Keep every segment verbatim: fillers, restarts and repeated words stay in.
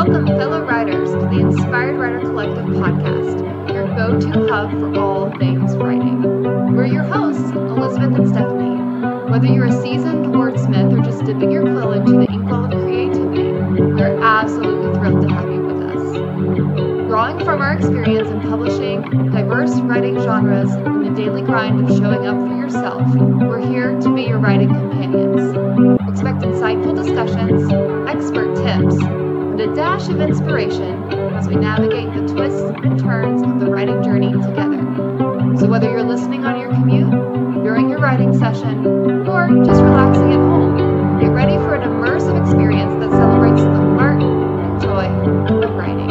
Welcome, fellow writers, to the Inspired Writer Collective podcast, your go-to hub for all things writing. We're your hosts, Elizabeth and Stephanie. Whether you're a seasoned wordsmith or just dipping your quill into the inkwell of creativity, we're absolutely thrilled to have you with us. Drawing from our experience in publishing diverse writing genres and the daily grind of showing up for yourself, we're here to be your writing companions. Expect insightful discussions, expert tips, and a dash of inspiration as we navigate the twists and turns of the writing journey together. So whether you're listening on your commute, during your writing session, or just relaxing at home, get ready for an immersive experience that celebrates the art and joy of writing.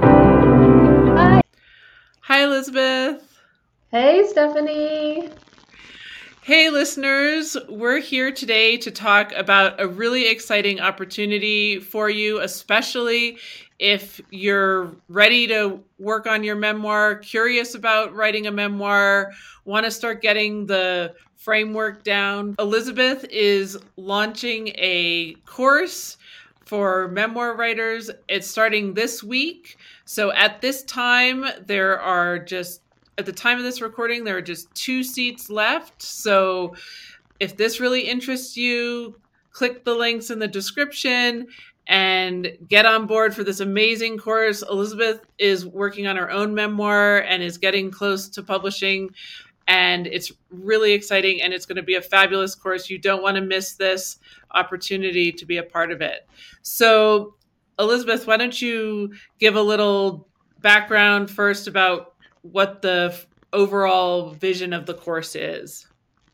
Hi. Hi, Elizabeth. Hey, Stephanie. Hey, listeners. We're here today to talk about a really exciting opportunity for you, especially if you're ready to work on your memoir, curious about writing a memoir, want to start getting the framework down. Elizabeth is launching a course for memoir writers. It's starting this week. So at this time, there are just At the time of this recording, there are just two seats left. So if this really interests you, click the links in the description and get on board for this amazing course. Elizabeth is working on her own memoir and is getting close to publishing. And it's really exciting, and it's going to be a fabulous course. You don't want to miss this opportunity to be a part of it. So, Elizabeth, why don't you give a little background first about what the overall vision of the course is?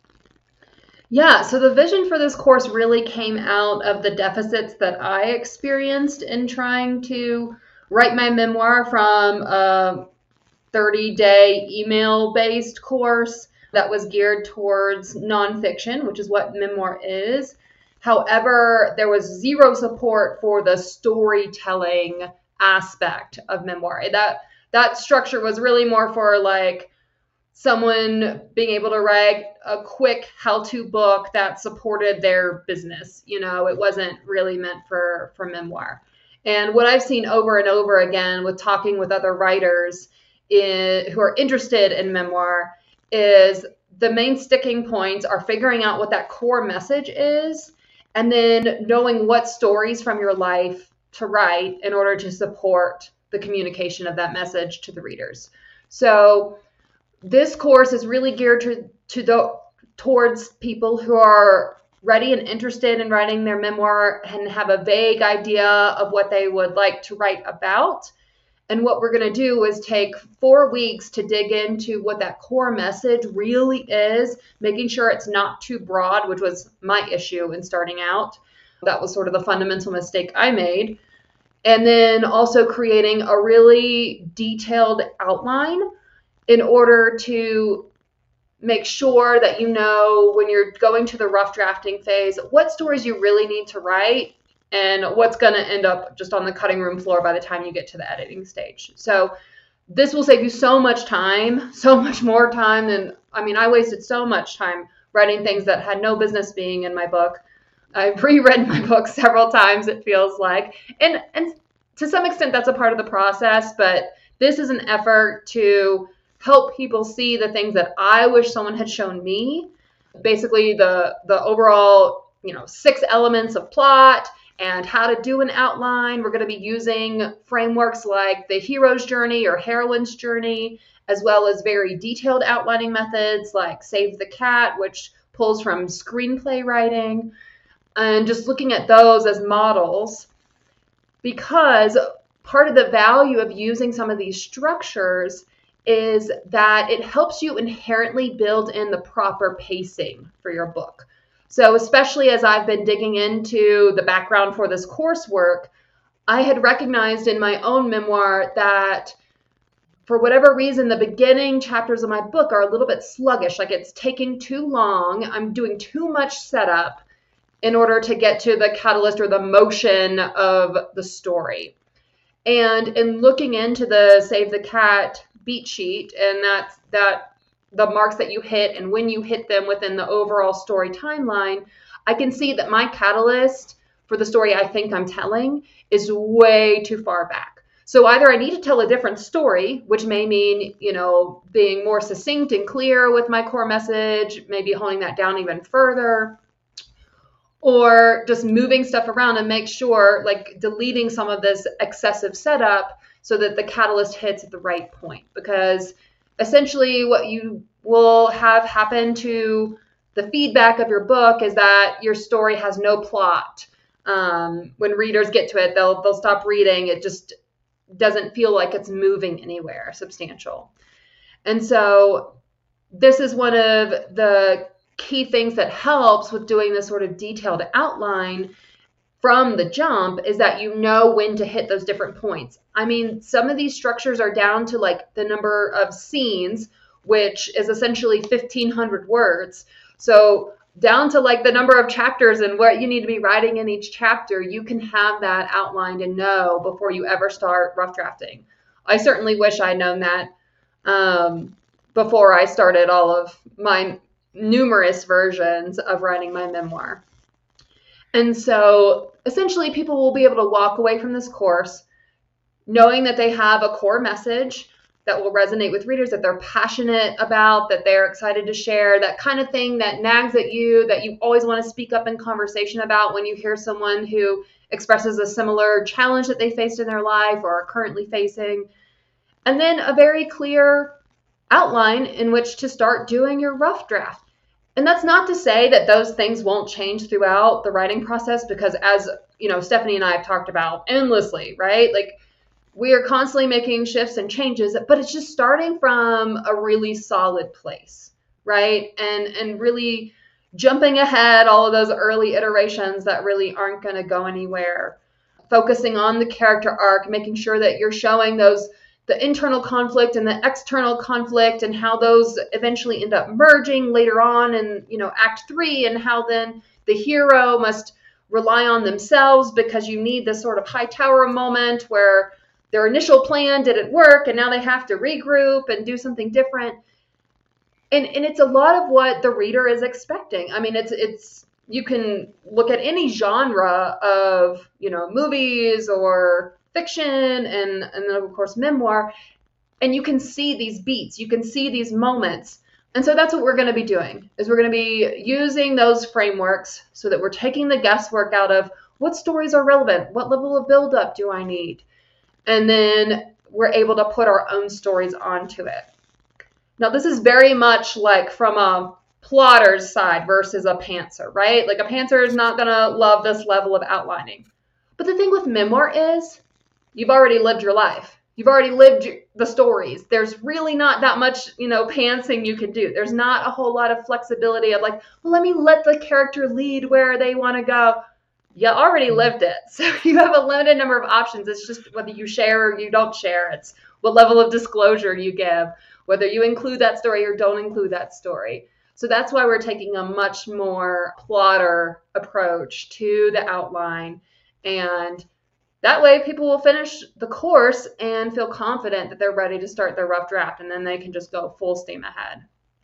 Yeah, so the vision for this course really came out of the deficits that I experienced in trying to write my memoir from a thirty-day email-based course that was geared towards nonfiction, which is what memoir is. However, there was zero support for the storytelling aspect of memoir. That That structure was really more for like someone being able to write a quick how-to book that supported their business. You know, it wasn't really meant for, for memoir. And what I've seen over and over again with talking with other writers in, who are interested in memoir is the main sticking points are figuring out what that core message is and then knowing what stories from your life to write in order to support the communication of that message to the readers. So this course is really geared to, to the, towards people who are ready and interested in writing their memoir and have a vague idea of what they would like to write about. And what we're going to do is take four weeks to dig into what that core message really is, making sure it's not too broad, which was my issue in starting out. That was sort of the fundamental mistake I made. And then also creating a really detailed outline in order to make sure that you know when you're going to the rough drafting phase, what stories you really need to write and what's going to end up just on the cutting room floor by the time you get to the editing stage. So this will save you so much time, so much more time than, I mean, I wasted so much time writing things that had no business being in my book. I've reread my book several times, it feels like. And and to some extent, that's a part of the process, but this is an effort to help people see the things that I wish someone had shown me. Basically, the, the overall, you know, six elements of plot and how to do an outline. We're going to be using frameworks like the hero's journey or heroine's journey, as well as very detailed outlining methods like Save the Cat, which pulls from screenplay writing. And just looking at those as models, because part of the value of using some of these structures is that it helps you inherently build in the proper pacing for your book. So especially as I've been digging into the background for this coursework, I had recognized in my own memoir that for whatever reason, the beginning chapters of my book are a little bit sluggish, like it's taking too long. I'm doing too much setup in order to get to the catalyst or the motion of the story. And in looking into the Save the Cat beat sheet, and that's that the marks that you hit and when you hit them within the overall story timeline, I can see that my catalyst for the story I think I'm telling is way too far back. So either I need to tell a different story, which may mean, you know, being more succinct and clear with my core message, maybe honing that down even further, or just moving stuff around and make sure, like deleting some of this excessive setup so that the catalyst hits at the right point. Because essentially what you will have happen to the feedback of your book is that your story has no plot. Um, when readers get to it, they'll they'll stop reading. It just doesn't feel like it's moving anywhere substantial. And so this is one of the key things that helps with doing this sort of detailed outline from the jump, is that you know when to hit those different points. I mean, some of these structures are down to like the number of scenes, which is essentially fifteen hundred words. So down to like the number of chapters and what you need to be writing in each chapter, you can have that outlined and know before you ever start rough drafting. I certainly wish I'd known that um, before I started all of my numerous versions of writing my memoir. And so essentially people will be able to walk away from this course knowing that they have a core message that will resonate with readers, that they're passionate about, that they're excited to share, that kind of thing that nags at you, that you always want to speak up in conversation about when you hear someone who expresses a similar challenge that they faced in their life or are currently facing. And then a very clear outline in which to start doing your rough draft. And that's not to say that those things won't change throughout the writing process, because as, you know, Stephanie and I have talked about endlessly, right? Like, we are constantly making shifts and changes, but it's just starting from a really solid place, right? And and really jumping ahead all of those early iterations that really aren't going to go anywhere. Focusing on the character arc, making sure that you're showing those the internal conflict and the external conflict and how those eventually end up merging later on in, you know, act three, and how then the hero must rely on themselves because you need this sort of high tower moment where their initial plan didn't work and now they have to regroup and do something different. And and it's a lot of what the reader is expecting. I mean, it's it's you can look at any genre of, you know, movies or fiction and, and then of course memoir, and you can see these beats, you can see these moments. And so that's what we're going to be doing, is we're going to be using those frameworks so that we're taking the guesswork out of what stories are relevant, what level of buildup do I need? And then we're able to put our own stories onto it. Now, this is very much like from a plotter's side versus a pantser, right? Like a pantser is not going to love this level of outlining. But the thing with memoir is you've already lived your life. You've already lived the stories. There's really not that much, you know, pantsing you can do. There's not a whole lot of flexibility of like, well, let me let the character lead where they want to go. You already lived it. So you have a limited number of options. It's just whether you share or you don't share. It's what level of disclosure you give, whether you include that story or don't include that story. So that's why we're taking a much more plotter approach to the outline. And that way people will finish the course and feel confident that they're ready to start their rough draft, and then they can just go full steam ahead.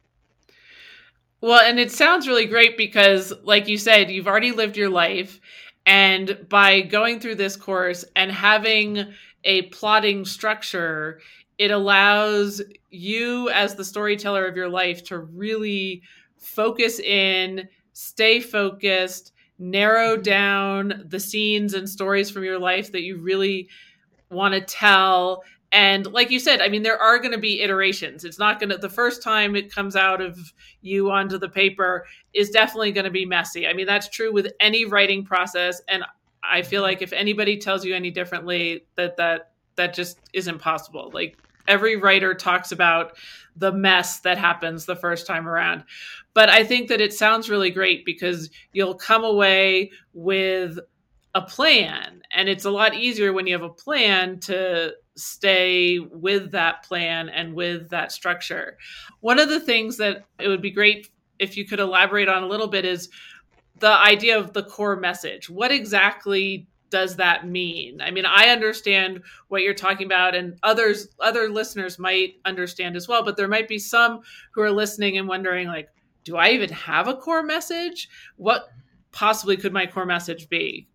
Well, and it sounds really great because, like you said, you've already lived your life. And by going through this course and having a plotting structure, it allows you as the storyteller of your life to really focus in, stay focused, narrow down the scenes and stories from your life that you really want to tell. And like you said, I mean, there are going to be iterations. It's not going to, the first time it comes out of you onto the paper is definitely going to be messy. I mean, that's true with any writing process. And I feel like if anybody tells you any differently, that that, that just isn't possible. Like every writer talks about the mess that happens the first time around. But I think that it sounds really great because you'll come away with a plan, and it's a lot easier when you have a plan to stay with that plan and with that structure. One of the things that it would be great if you could elaborate on a little bit is the idea of the core message. What exactly does that mean? I mean, I understand what you're talking about, and others, other listeners might understand as well, but there might be some who are listening and wondering, like, do I even have a core message? What possibly could my core message be?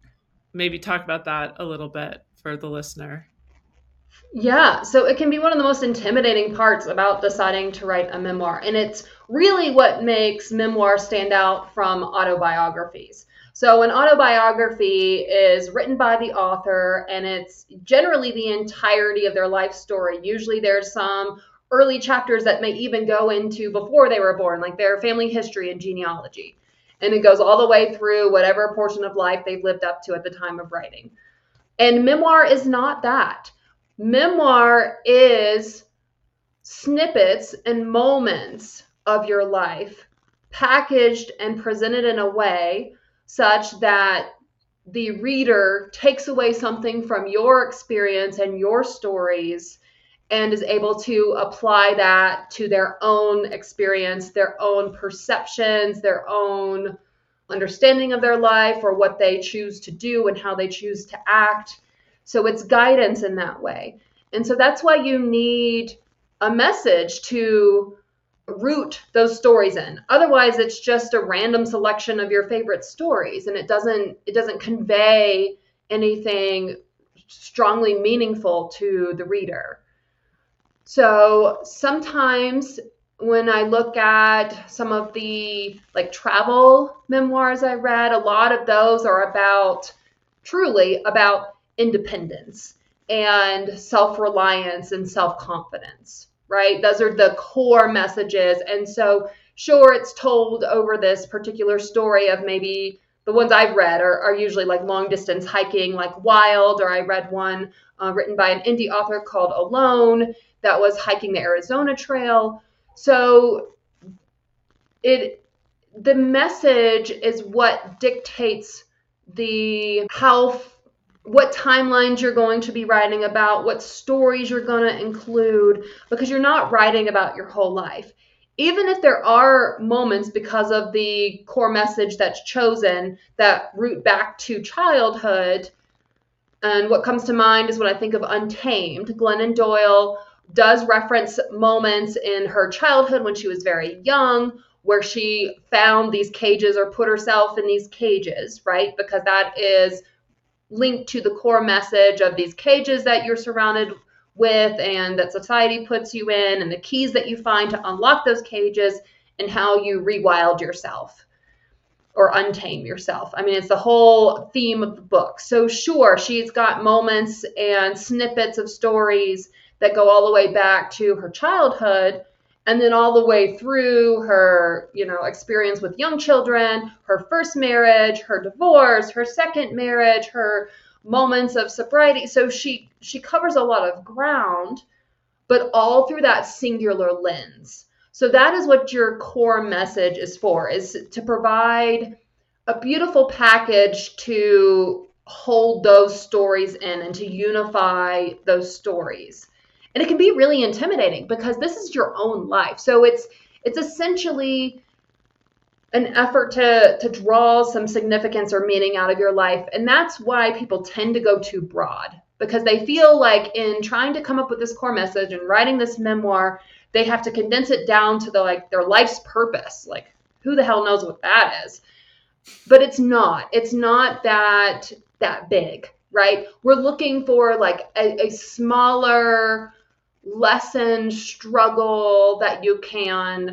maybe talk about that a little bit for the listener. Yeah, so it can be one of the most intimidating parts about deciding to write a memoir. And it's really what makes memoirs stand out from autobiographies. So an autobiography is written by the author, and it's generally the entirety of their life story. Usually there's some early chapters that may even go into before they were born, like their family history and genealogy. And it goes all the way through whatever portion of life they've lived up to at the time of writing. And memoir is not that. Memoir is snippets and moments of your life packaged and presented in a way such that the reader takes away something from your experience and your stories and is able to apply that to their own experience, their own perceptions, their own understanding of their life, or what they choose to do and how they choose to act. So it's guidance in that way. And so that's why you need a message to root those stories in. Otherwise, it's just a random selection of your favorite stories, and it doesn't it doesn't convey anything strongly meaningful to the reader. So sometimes when I look at some of the like travel memoirs I read, a lot of those are about truly about independence and self-reliance and self-confidence, right? Those are the core messages. And so sure, it's told over this particular story of maybe the ones I've read are, are usually like long distance hiking, like Wild, or I read one uh, written by an indie author called Alone that was hiking the Arizona Trail. So it the message is what dictates the how what timelines you're going to be writing about, what stories you're going to include, because you're not writing about your whole life. Even if there are moments because of the core message that's chosen that root back to childhood, and what comes to mind is when I think of Untamed. Glennon Doyle does reference moments in her childhood when she was very young where she found these cages or put herself in these cages, right? Because that is linked to the core message of these cages that you're surrounded with and that society puts you in, and the keys that you find to unlock those cages, and how you rewild yourself or untame yourself. I mean, it's the whole theme of the book. So sure, she's got moments and snippets of stories that go all the way back to her childhood, and then all the way through her, you know, experience with young children, her first marriage, her divorce, her second marriage, her moments of sobriety. So she she covers a lot of ground, but all through that singular lens. So that is what your core message is for, is to provide a beautiful package to hold those stories in and to unify those stories. And it can be really intimidating because this is your own life. So it's it's essentially an effort to, to draw some significance or meaning out of your life. And that's why people tend to go too broad, because they feel like in trying to come up with this core message and writing this memoir, they have to condense it down to the like their life's purpose. Like, who the hell knows what that is? But it's not. It's not that that big, right? We're looking for like a, a smaller lesson, struggle that you can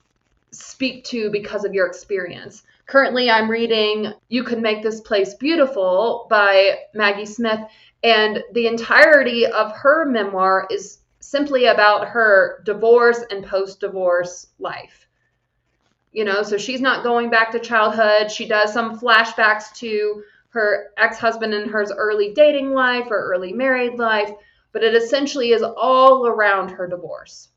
speak to because of your experience. Currently, I'm reading You Could Make This Place Beautiful by Maggie Smith, and the entirety of her memoir is simply about her divorce and post-divorce life. You know, so she's not going back to childhood. She does some flashbacks to her ex-husband and her early dating life or early married life, but it essentially is all around her divorce.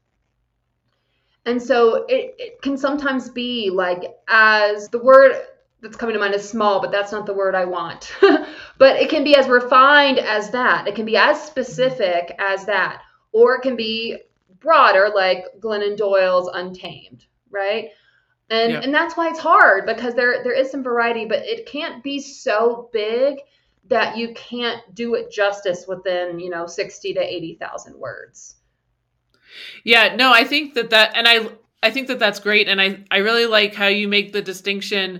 And so it, it can sometimes be like, as the word that's coming to mind is small, but that's not the word I want. But it can be as refined as that. It can be as specific as that. Or it can be broader, like Glennon Doyle's Untamed, right? And yeah. and that's why it's hard, because there there is some variety, but it can't be so big that you can't do it justice within, you know, sixty to eighty thousand words. Yeah, no, I think that that, and I, I think that that's great. And I, I really like how you make the distinction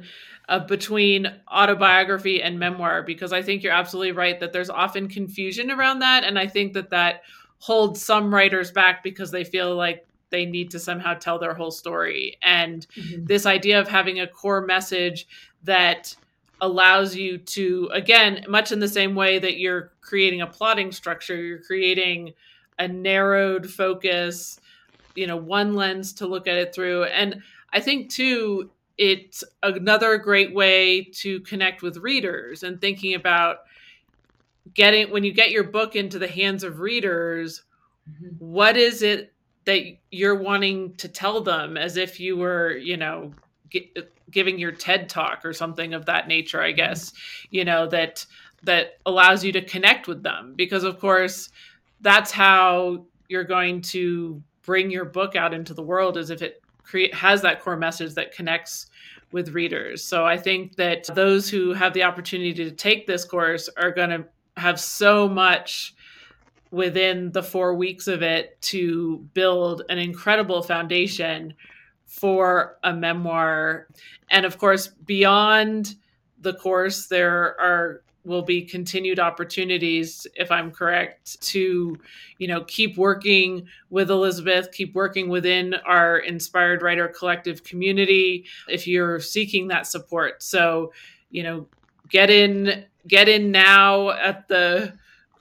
uh, between autobiography and memoir, because I think you're absolutely right that there's often confusion around that. And I think that that holds some writers back because they feel like they need to somehow tell their whole story. And mm-hmm. this idea of having a core message that allows you to, again, much in the same way that you're creating a plotting structure, you're creating a narrowed focus, you know, one lens to look at it through. And I think too, it's another great way to connect with readers and thinking about getting, when you get your book into the hands of readers, mm-hmm. what is it that you're wanting to tell them, as if you were, you know, g- giving your TED talk or something of that nature, I guess, mm-hmm. you know, that, that allows you to connect with them, because of course that's how you're going to bring your book out into the world, as if it create, has that core message that connects with readers. So I think that those who have the opportunity to take this course are going to have so much within the four weeks of it to build an incredible foundation for a memoir. And of course, beyond the course, there are will be continued opportunities, if I'm correct, to, you know, keep working with Elizabeth, keep working within our Inspired Writer Collective community if you're seeking that support. So, you know, get in, get in now at the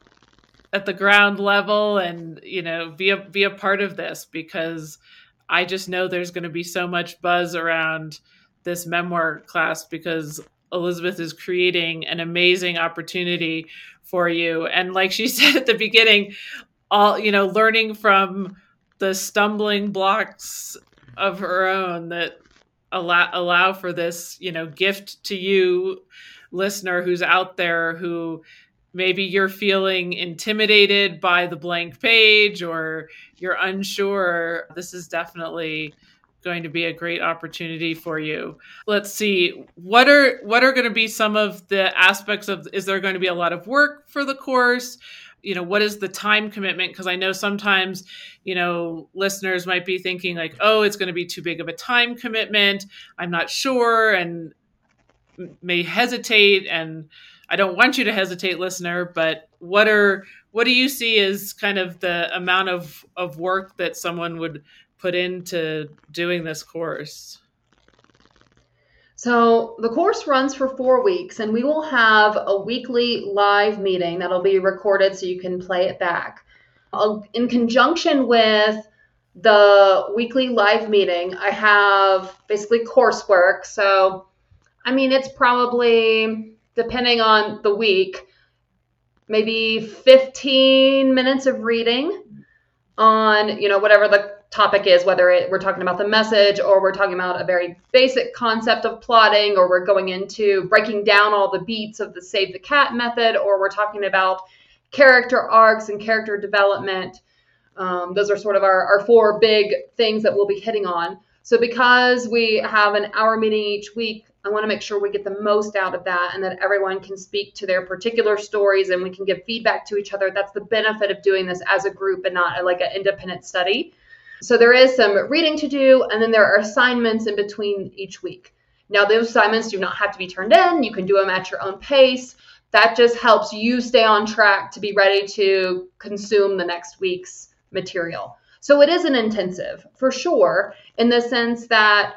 at the ground level, and, you know, be a be a part of this, because I just know there's going to be so much buzz around this memoir class, because Elizabeth is creating an amazing opportunity for you. And like she said at the beginning, all, you know, learning from the stumbling blocks of her own that allow, allow for this, you know, gift to you, listener, who's out there, who maybe you're feeling intimidated by the blank page or you're unsure. This is definitely going to be a great opportunity for you. Let's see, what are what are going to be some of the aspects of, is there going to be a lot of work for the course? You know, what is the time commitment? Because I know sometimes, you know, listeners might be thinking like, oh, it's going to be too big of a time commitment, I'm not sure, and may hesitate. And I don't want you to hesitate, listener, but what are what do you see as kind of the amount of, of work that someone would put into doing this course? So the course runs for four weeks, and we will have a weekly live meeting that'll be recorded so you can play it back. In conjunction with the weekly live meeting, I have basically coursework. So, I mean, it's probably, depending on the week, maybe fifteen minutes of reading on, you know, whatever the topic is, whether it, we're talking about the message, or we're talking about a very basic concept of plotting, or we're going into breaking down all the beats of the Save the Cat method, or we're talking about character arcs and character development. Um, those are sort of our, our four big things that we'll be hitting on. So because we have an hour meeting each week, I want to make sure we get the most out of that, and that everyone can speak to their particular stories and we can give feedback to each other. That's the benefit of doing this as a group and not like an independent study. So there is some reading to do, and then there are assignments in between each week. Now, those assignments do not have to be turned in. You can do them at your own pace. That just helps you stay on track to be ready to consume the next week's material. So it is an intensive, for sure, in the sense that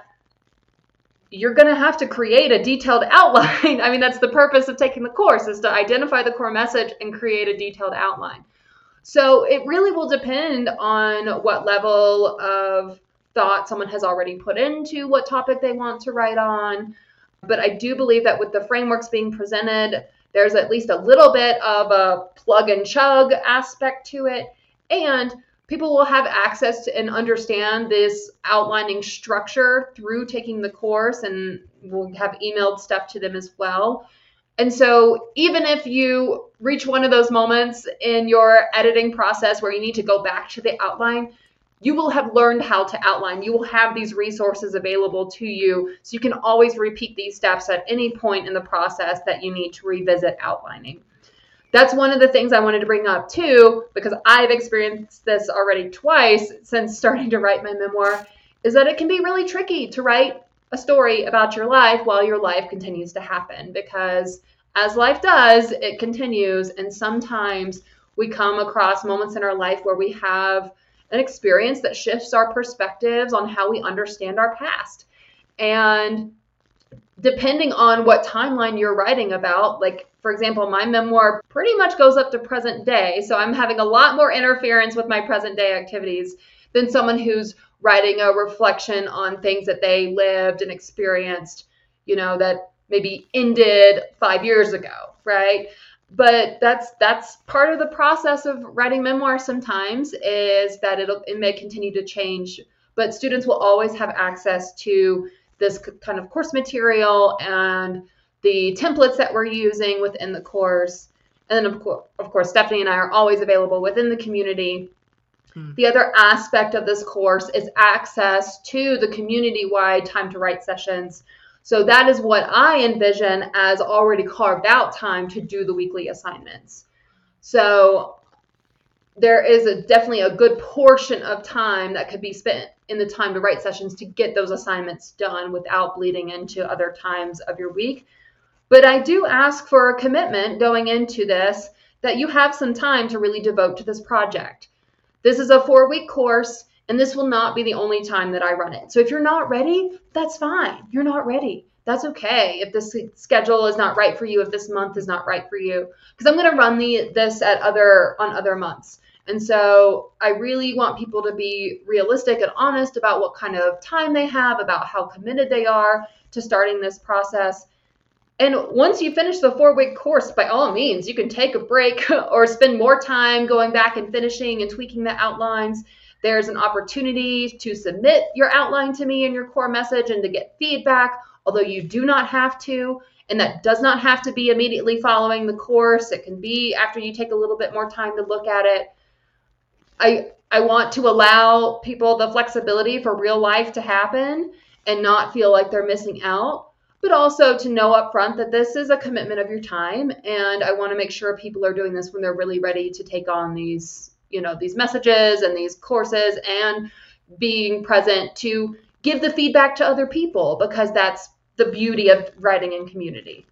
you're going to have to create a detailed outline. I mean, that's the purpose of taking the course, is to identify the core message and create a detailed outline. So it really will depend on what level of thought someone has already put into what topic they want to write on. But I do believe that with the frameworks being presented, there's at least a little bit of a plug and chug aspect to it. And people will have access to and understand this outlining structure through taking the course, and we'll have emailed stuff to them as well. And so even if you reach one of those moments in your editing process where you need to go back to the outline, you will have learned how to outline. You will have these resources available to you, so you can always repeat these steps at any point in the process that you need to revisit outlining. That's one of the things I wanted to bring up too, because I've experienced this already twice since starting to write my memoir, is that it can be really tricky to write a story about your life while your life continues to happen, because as life does, it continues. And sometimes we come across moments in our life where we have an experience that shifts our perspectives on how we understand our past. And depending on what timeline you're writing about, like, for example, my memoir pretty much goes up to present day. So I'm having a lot more interference with my present day activities than someone who's writing a reflection on things that they lived and experienced, you know, that maybe ended five years ago, right? But that's that's part of the process of writing memoirs sometimes, is that it'll, it may continue to change, but students will always have access to this kind of course material and the templates that we're using within the course. And then, of course, of course, Stephanie and I are always available within the community. Hmm. The other aspect of this course is access to the community-wide time to write sessions. So that is what I envision as already carved out time to do the weekly assignments. So there is a, definitely a good portion of time that could be spent in the time to write sessions to get those assignments done without bleeding into other times of your week. But I do ask for a commitment going into this, that you have some time to really devote to this project. This is a four-week course, and this will not be the only time that I run it. So if you're not ready, that's fine. You're not ready. That's okay. If this schedule is not right for you, if this month is not right for you, because I'm going to run the this at other on other months. And so I really want people to be realistic and honest about what kind of time they have, about how committed they are to starting this process. And once you finish the four-week course, by all means, you can take a break or spend more time going back and finishing and tweaking the outlines. There's an opportunity to submit your outline to me and your core message and to get feedback, although you do not have to. And that does not have to be immediately following the course. It can be after you take a little bit more time to look at it. I, I want to allow people the flexibility for real life to happen and not feel like they're missing out, but also to know up front that this is a commitment of your time. And I want to make sure people are doing this when they're really ready to take on these, you know, these messages and these courses, and being present to give the feedback to other people, because that's the beauty of writing in community.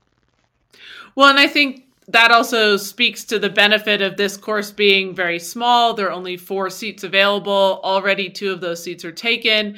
Well, and I think that also speaks to the benefit of this course being very small. There are only four seats available. Already two of those seats are taken.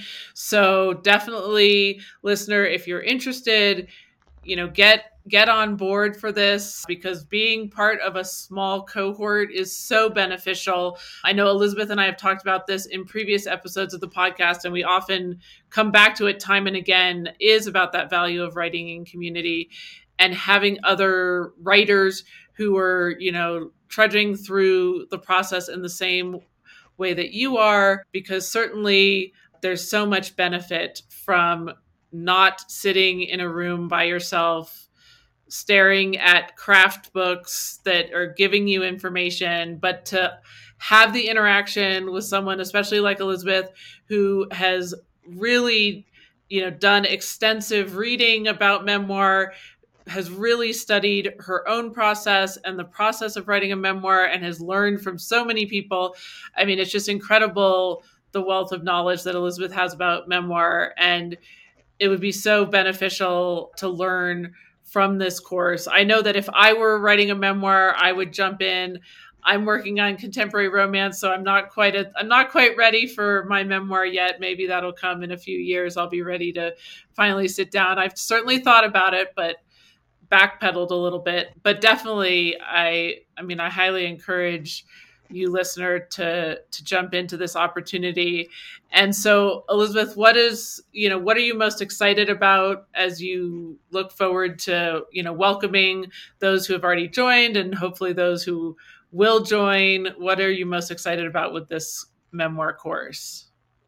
So definitely, listener, if you're interested, you know, get get on board for this, because being part of a small cohort is so beneficial. I know Elizabeth and I have talked about this in previous episodes of the podcast, and we often come back to it time and again, is about that value of writing in community and having other writers who are, you know, trudging through the process in the same way that you are, because certainly there's so much benefit from not sitting in a room by yourself, staring at craft books that are giving you information, but to have the interaction with someone, especially like Elizabeth, who has really, you know, done extensive reading about memoir, has really studied her own process and the process of writing a memoir, and has learned from so many people. I mean, it's just incredible, the wealth of knowledge that Elizabeth has about memoir. And it would be so beneficial to learn from this course. I know that if I were writing a memoir, I would jump in. I'm working on contemporary romance, so I'm not quite a, I'm not quite ready for my memoir yet. Maybe that'll come in a few years. I'll be ready to finally sit down. I've certainly thought about it, but backpedaled a little bit. But definitely, I I mean, I highly encourage you, listener, to to jump into this opportunity. And so, Elizabeth, what is, you know, what are you most excited about as you look forward to, you know, welcoming those who have already joined and hopefully those who will join? What are you most excited about with this memoir course?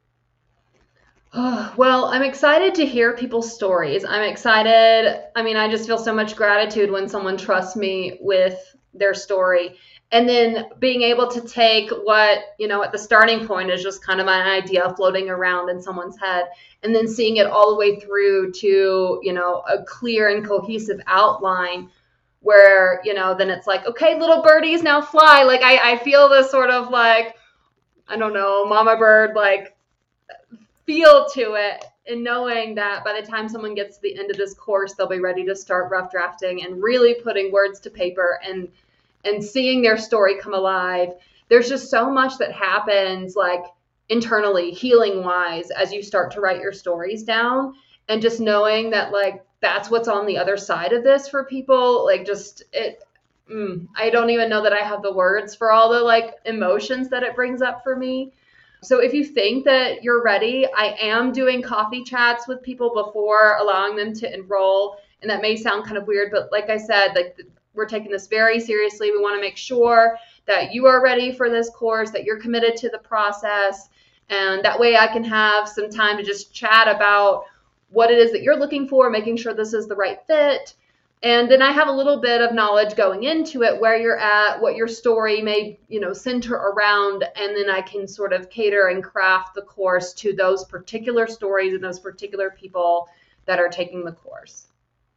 Oh, well, I'm excited to hear people's stories. I'm excited. I mean, I just feel so much gratitude when someone trusts me with their story. And then being able to take what, you know, at the starting point is just kind of an idea floating around in someone's head, and then seeing it all the way through to, you know, a clear and cohesive outline where, you know, then it's like, okay, little birdies, now fly. Like, I, I feel this sort of like, I don't know, mama bird, like, feel to it. in knowing that by the time someone gets to the end of this course, they'll be ready to start rough drafting and really putting words to paper and and seeing their story come alive. There's just so much that happens, like internally, healing wise, as you start to write your stories down, and just knowing that like that's what's on the other side of this for people. Like just it mm, I don't even know that I have the words for all the like emotions that it brings up for me. So if you think that you're ready, I am doing coffee chats with people before allowing them to enroll. And that may sound kind of weird, but like I said, like we're taking this very seriously. We want to make sure that you are ready for this course, that you're committed to the process. And that way I can have some time to just chat about what it is that you're looking for, making sure this is the right fit. And then I have a little bit of knowledge going into it, where you're at, what your story may, you know, center around, and then I can sort of cater and craft the course to those particular stories and those particular people that are taking the course.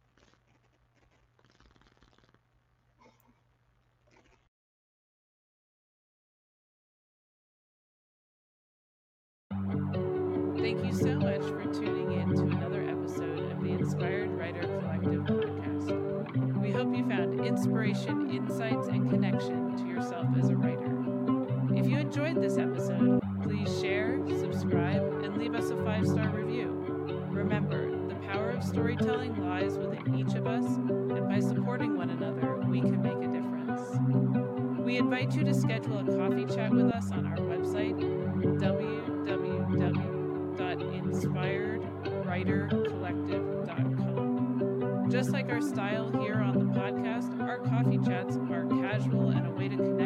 Thank you so much for tuning in to another episode of the Inspired Writer Collective podcast. We hope you found inspiration, insights, and connection to yourself as a writer. If you enjoyed this episode, please share, subscribe, and leave us a five-star review. Remember, the power of storytelling lies within each of us, and by supporting one another, we can make a difference. We invite you to schedule a coffee chat with us on our website, w w w dot inspired writer collective dot com. Just like our style here on the podcast, our coffee chats are casual and a way to connect